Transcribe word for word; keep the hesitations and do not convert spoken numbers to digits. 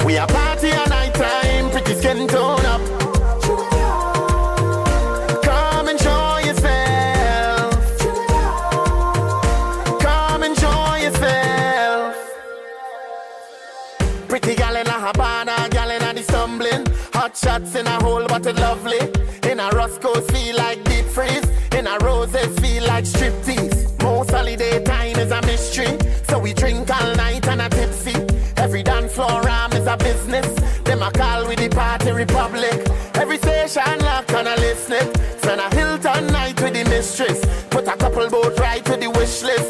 We a party at night time, pretty skin tone up. Come and show yourself. Come and show yourself. Pretty gal in a Habana, gal in a the stumbling. Hot shots in a whole bottle lovely. In a Roscoe's feel like deep freeze. In a Roses feel like striptease. Most holiday time is a mystery. So we drink all night and a tipsy. Every dance floor ram is a business. Them a call with the party republic. Every station lock and a listen it. Spend a Hilton night with the mistress. Put a couple boat right to the wish list.